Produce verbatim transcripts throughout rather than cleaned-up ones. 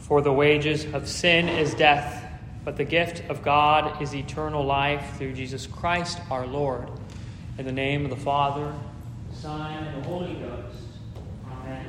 For the wages of sin is death, but the gift of God is eternal life through Jesus Christ our Lord. In the name of the Father, the Son, and the Holy Ghost. Amen.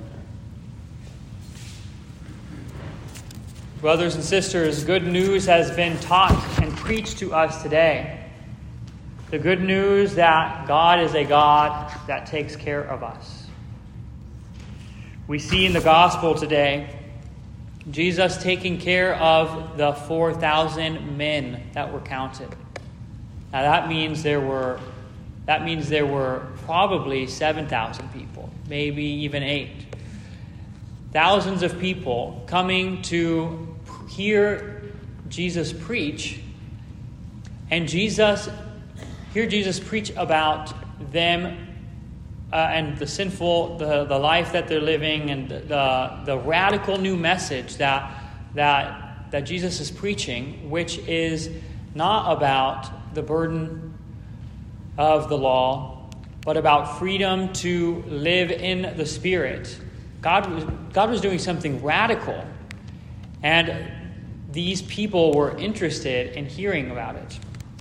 Brothers and sisters, good news has been taught and preached to us today. The good news that God is a God that takes care of us. We see in the gospel today Jesus taking care of the four thousand men that were counted. Now that means there were that means there were probably seven thousand people, maybe even eight. Thousands of people coming to hear Jesus preach, and Jesus hear Jesus preach about them uh, and the sinful, the, the life that they're living, and the, the the radical new message that that that Jesus is preaching, which is not about the burden of the law, but about freedom to live in the Spirit. God was God was doing something radical, and these people were interested in hearing about it.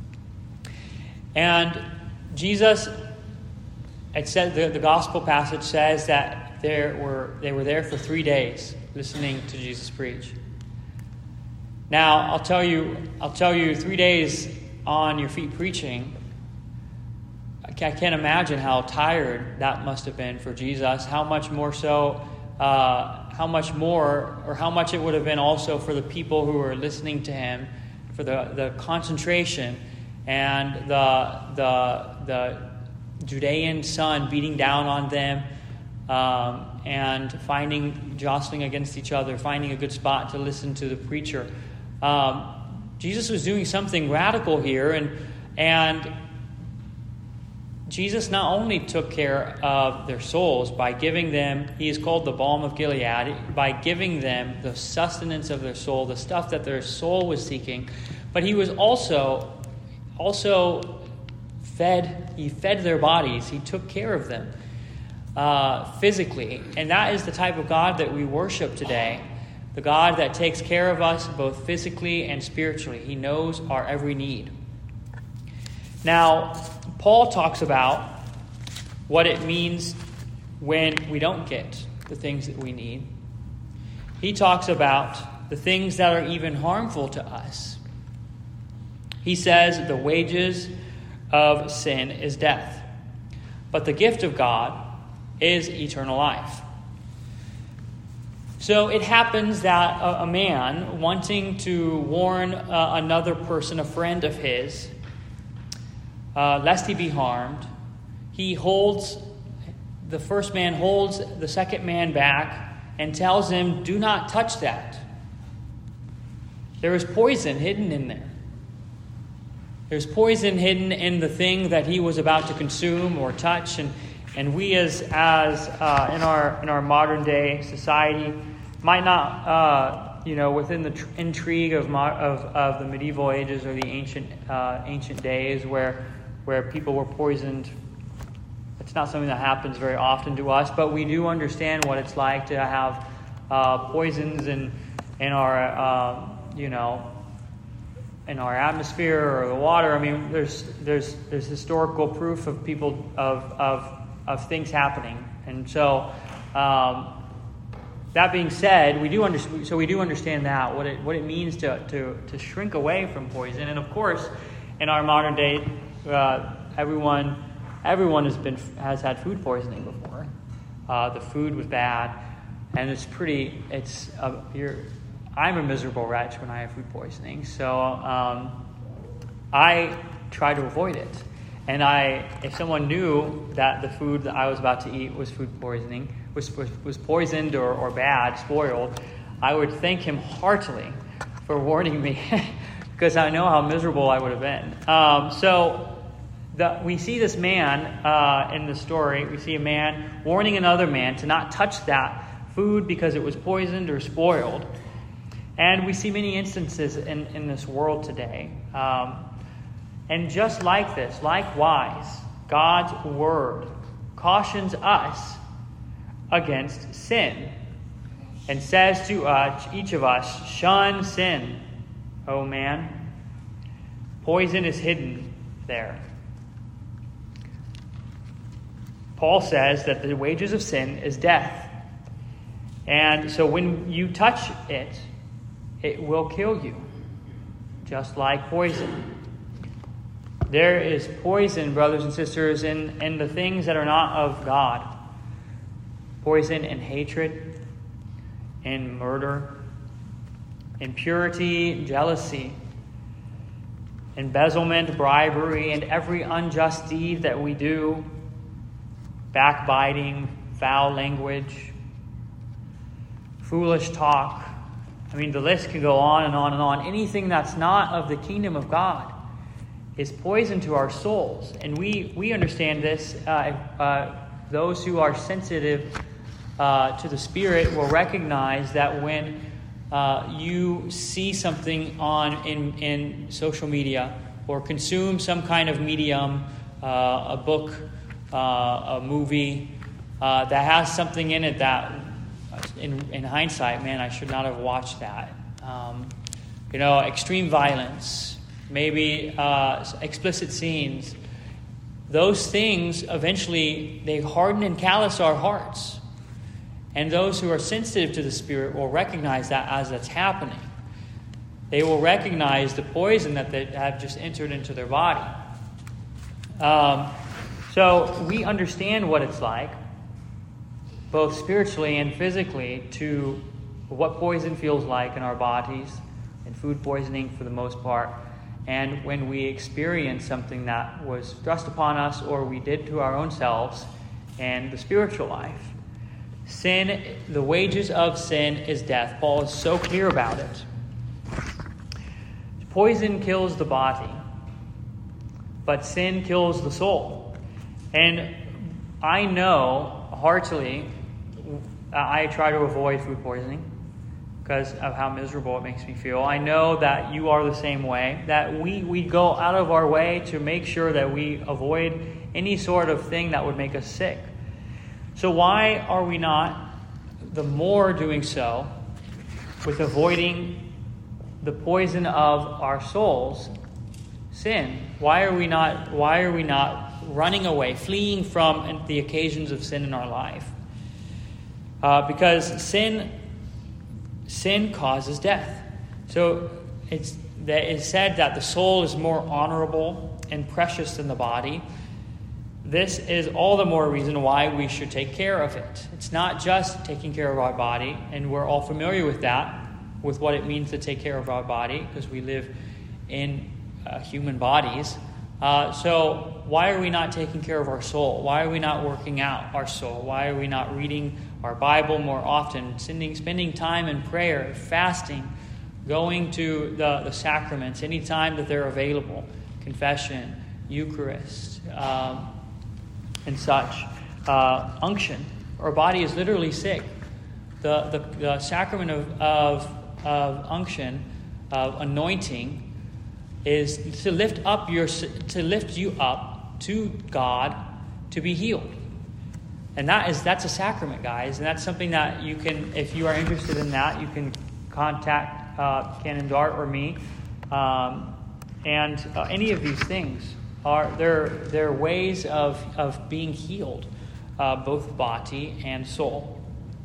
And Jesus, it said the, the gospel passage says that there were they were there for three days listening to Jesus preach. Now, I'll tell you, I'll tell you, three days on your feet preaching, I can't imagine how tired that must have been for Jesus. How much more so, uh, how much more, or how much it would have been also for the people who were listening to him, for the, the concentration and the the the Judean sun beating down on them, um, and finding jostling against each other, finding a good spot to listen to the preacher. Um, Jesus was doing something radical here, and and Jesus not only took care of their souls by giving them, he is called the balm of Gilead, by giving them the sustenance of their soul, the stuff that their soul was seeking, but he was also also fed, he fed their bodies, he took care of them uh, physically. And that is the type of God that we worship today, the God that takes care of us both physically and spiritually. He knows our every need. Now, Paul talks about what it means when we don't get the things that we need. He talks about the things that are even harmful to us. He says the wages of sin is death, but the gift of God is eternal life. So it happens that a, a man wanting to warn uh, another person, a friend of his, uh, lest he be harmed, he holds, the first man holds the second man back and tells him, do not touch that. There is poison hidden in there. There's poison hidden in the thing that he was about to consume or touch, and and we as as uh, in our in our modern day society might not uh, you know within the tr- intrigue of, mo- of of the medieval ages or the ancient uh, ancient days where where people were poisoned. It's not something that happens very often to us, but we do understand what it's like to have uh, poisons in in our uh, you know. in our atmosphere or the water. I mean, there's there's there's historical proof of people of of of things happening, and so um, that being said, we do understand. So we do understand that what it what it means to to to shrink away from poison, and of course, in our modern day, uh, everyone everyone has been has had food poisoning before. Uh, the food was bad, and it's pretty. It's uh, you're. I'm a miserable wretch when I have food poisoning, so um, I try to avoid it. And I, if someone knew that the food that I was about to eat was food poisoning, was was, was poisoned or, or bad, spoiled, I would thank him heartily for warning me, because I know how miserable I would have been. Um, so the, we see this man uh, in the story. We see a man warning another man to not touch that food because it was poisoned or spoiled. And we see many instances in, in this world today. Um, and just like this, likewise, God's word cautions us against sin. and says to uh, each of us, shun sin, O man. Poison is hidden there. Paul says that the wages of sin is death. And so when you touch it, it will kill you, just like poison. There is poison, brothers and sisters, in, in the things that are not of God. Poison in hatred, in murder, impurity, jealousy, embezzlement, bribery, and every unjust deed that we do, backbiting, foul language, foolish talk. I mean, the list can go on and on and on. Anything that's not of the kingdom of God is poison to our souls. And we, we understand this. Uh, uh, those who are sensitive uh, to the Spirit will recognize that when uh, you see something on in, in social media or consume some kind of medium, uh, a book, uh, a movie, uh, that has something in it that, in, in hindsight, man, I should not have watched that. Um, you know, extreme violence, maybe uh, explicit scenes. Those things, eventually, they harden and callous our hearts. And those who are sensitive to the Spirit will recognize that as that's happening. They will recognize the poison that they have just entered into their body. Um, so we understand what it's like, both spiritually and physically, to what poison feels like in our bodies, and food poisoning for the most part. And when we experience something that was thrust upon us or we did to our own selves and the spiritual life. Sin, the wages of sin is death. Paul is so clear about it. Poison kills the body, but sin kills the soul. And I know heartily, I try to avoid food poisoning because of how miserable it makes me feel. I know that you are the same way, that we, we go out of our way to make sure that we avoid any sort of thing that would make us sick. So why are we not the more doing so with avoiding the poison of our souls, sin? Why are we not, why are we not running away, fleeing from the occasions of sin in our life? Uh, because sin Sin causes death. So it's that it's said that the soul is more honorable and precious than the body. This is all the more reason why we should take care of it. It's not just taking care of our body, and we're all familiar with that, with what it means to take care of our body, because we live in uh, human bodies. Uh, so why are we not taking care of our soul? Why are we not working out our soul? Why are we not reading our Bible more often, spending, spending time in prayer, fasting, going to the, the sacraments anytime that they're available, confession, Eucharist, um, and such. Uh, unction. Our body is literally sick. The, the, the sacrament of, of, of unction, of anointing, is to lift up your to lift you up to God to be healed. And that is that's a sacrament, guys, and that's something that you can, if you are interested in that, you can contact uh, Canon Dart or me. Um, and uh, any of these things are they're they're ways of of being healed, uh, both body and soul.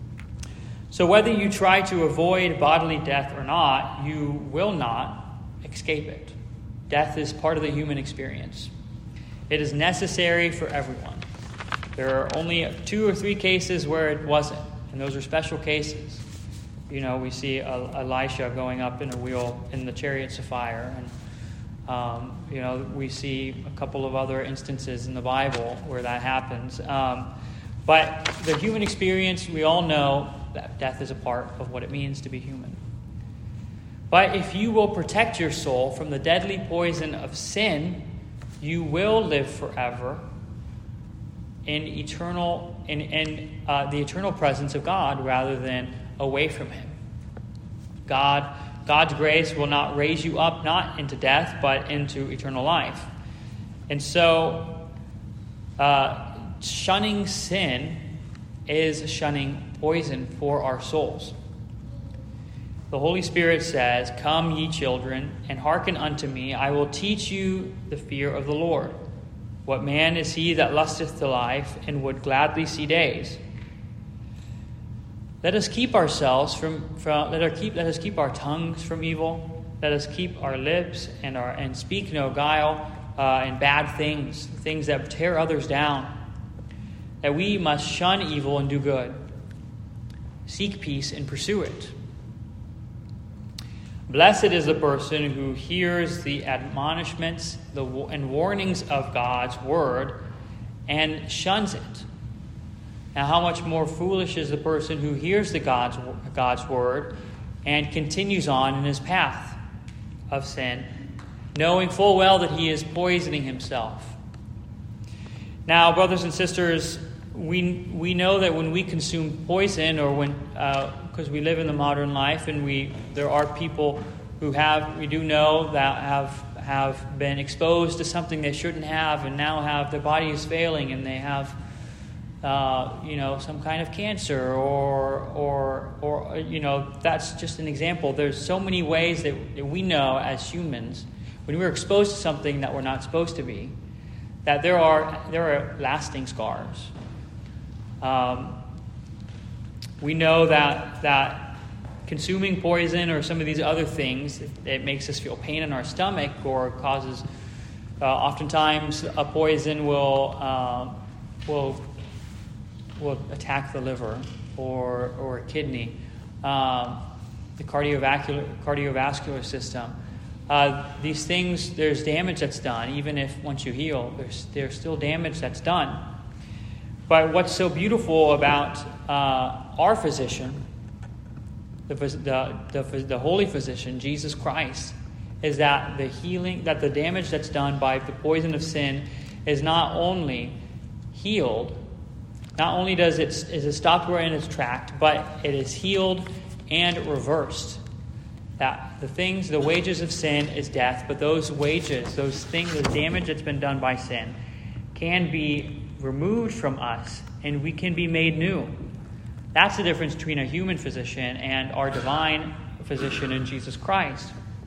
So whether you try to avoid bodily death or not, you will not escape it. Death is part of the human experience. It is necessary for everyone. There are only two or three cases where it wasn't, and those are special cases. You know, we see Elisha going up in a wheel in the chariots of fire, and um, you know, we see a couple of other instances in the Bible where that happens. Um, but the human experience, we all know that death is a part of what it means to be human. But if you will protect your soul from the deadly poison of sin, you will live forever in eternal in, in uh, the eternal presence of God rather than away from Him. God, God's grace will not raise you up not into death but into eternal life. And so, uh, shunning sin is shunning poison for our souls. the Holy Spirit says, "Come, ye children, and hearken unto me. I will teach you the fear of the Lord. What man is he that lusteth to life, and would gladly see days? Let us keep ourselves from, from let, our keep, let us keep our tongues from evil. Let us keep our lips and our and speak no guile uh, and bad things, things that tear others down. That we must shun evil and do good. Seek peace and pursue it. Blessed is the person who hears the admonishments the, and warnings of God's word and shuns it. Now, how much more foolish is the person who hears the God's, God's word and continues on in his path of sin, knowing full well that he is poisoning himself." Now, brothers and sisters, we we know that when we consume poison, or when because uh, we live in the modern life, and we there are people who have we do know that have have been exposed to something they shouldn't have, and now have their body is failing, and they have uh, you know some kind of cancer, or or or you know that's just an example. There's so many ways that, that we know as humans, when we're exposed to something that we're not supposed to be, that there are there are lasting scars. Um, we know that that consuming poison or some of these other things, it, it makes us feel pain in our stomach, or causes. Uh, oftentimes, a poison will uh, will will attack the liver or or a kidney, um, the cardiovascular cardiovascular system. Uh, these things, there's damage that's done. Even if once you heal, there's there's still damage that's done. But what's so beautiful about uh, our physician, the, the the the holy physician, Jesus Christ, is that the healing, that the damage that's done by the poison of sin is not only healed, not only does it is it stopped where in its track, but it is healed and reversed. That the things, the wages of sin is death, but those wages, those things, the damage that's been done by sin, can be removed from us, and we can be made new. That's the difference between a human physician and our divine physician in Jesus Christ.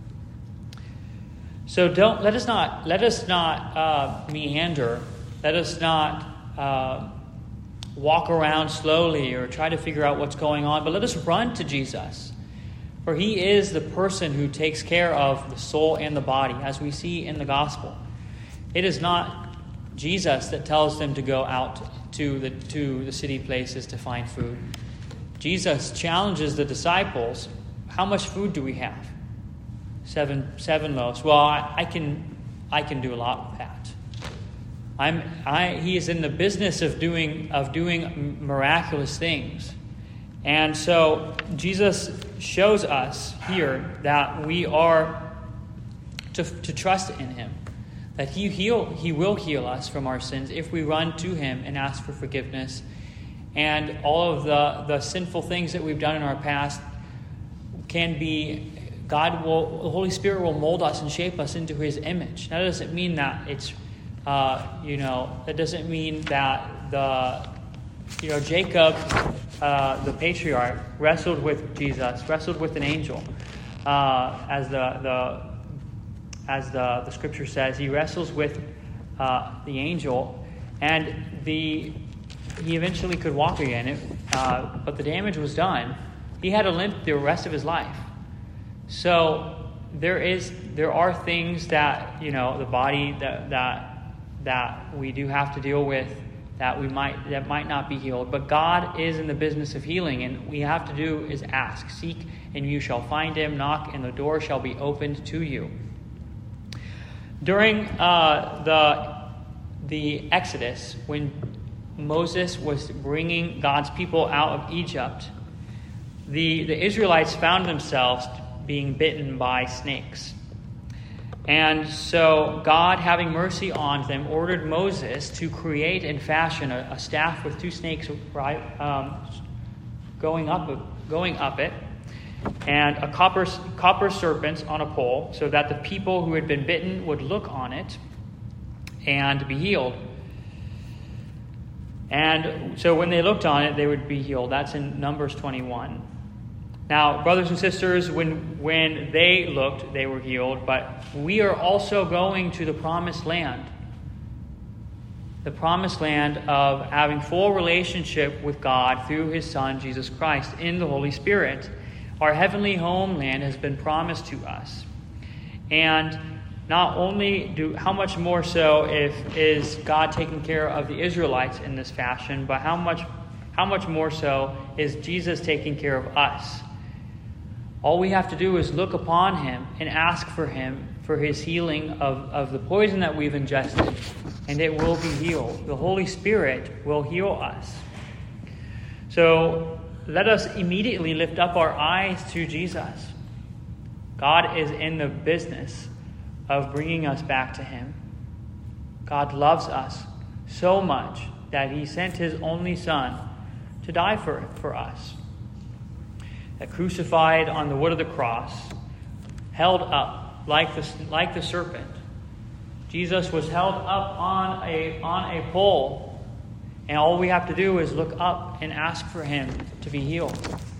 So don't let us not let us not uh, meander. Let us not uh, walk around slowly or try to figure out what's going on. But let us run to Jesus, for He is the person who takes care of the soul and the body, as we see in the gospel. It is not Jesus that tells them to go out to the to the city places to find food. Jesus challenges the disciples. How much food do we have? Seven seven loaves. Well, I, I can I can do a lot with that. I'm I he is in the business of doing of doing miraculous things. And so Jesus shows us here that we are to to trust in Him. That he heal, he will heal us from our sins if we run to Him and ask for forgiveness. And all of the, the sinful things that we've done in our past can be, God will, the Holy Spirit will mold us and shape us into His image. That doesn't mean that it's, uh, you know, that doesn't mean that the, you know, Jacob, uh, the patriarch, wrestled with Jesus, wrestled with an angel, uh, as the, the, As the, the scripture says, he wrestles with uh, the angel, and the he eventually could walk again. It, uh, but the damage was done. He had a limp the rest of his life. So there is there are things that you know the body that that that we do have to deal with that we might that might not be healed. But God is in the business of healing, and we have to do is ask, seek, and you shall find Him. Knock, and the door shall be opened to you. During uh, the the Exodus, when Moses was bringing God's people out of Egypt, the, the Israelites found themselves being bitten by snakes. And so God, having mercy on them, ordered Moses to create and fashion a, a staff with two snakes right, um, going up going up it, and a copper copper serpent on a pole, so that the people who had been bitten would look on it and be healed. And so when they looked on it, they would be healed. That's in Numbers twenty-one. Now, brothers and sisters, when, when they looked, they were healed, but we are also going to the promised land. The promised land of having full relationship with God through his Son, Jesus Christ, in the Holy Spirit. Our heavenly homeland has been promised to us. And not only do, how much more so if is God taking care of the Israelites in this fashion, but how much, how much more so is Jesus taking care of us? All we have to do is look upon him and ask for him for his healing of, of the poison that we've ingested, and it will be healed. The Holy Spirit will heal us. So let us immediately lift up our eyes to Jesus. God is in the business of bringing us back to him. God loves us so much that he sent his only Son to die for, for us. That crucified on the wood of the cross, held up like the, like the serpent. Jesus was held up on a, on a pole, and all we have to do is look up and ask for him to be healed.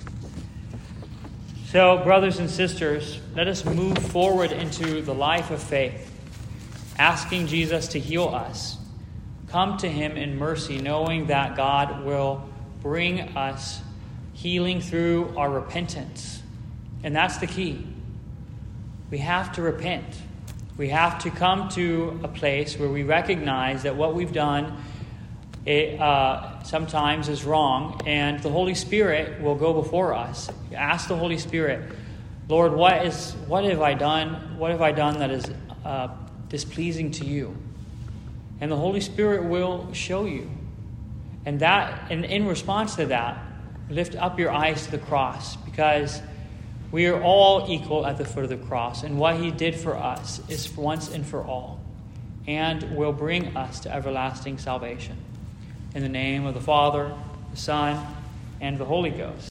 So, brothers and sisters, let us move forward into the life of faith, asking Jesus to heal us. Come to him in mercy, knowing that God will bring us healing through our repentance. And that's the key. We have to repent. We have to come to a place where we recognize that what we've done it, uh, sometimes is wrong, and the Holy Spirit will go before us. Ask the Holy Spirit, Lord, what is what have I done? What have I done that is uh, displeasing to you? And the Holy Spirit will show you. And that, and in response to that, lift up your eyes to the cross, because we are all equal at the foot of the cross, and what he did for us is for once and for all, and will bring us to everlasting salvation. In the name of the Father, the Son, and the Holy Ghost.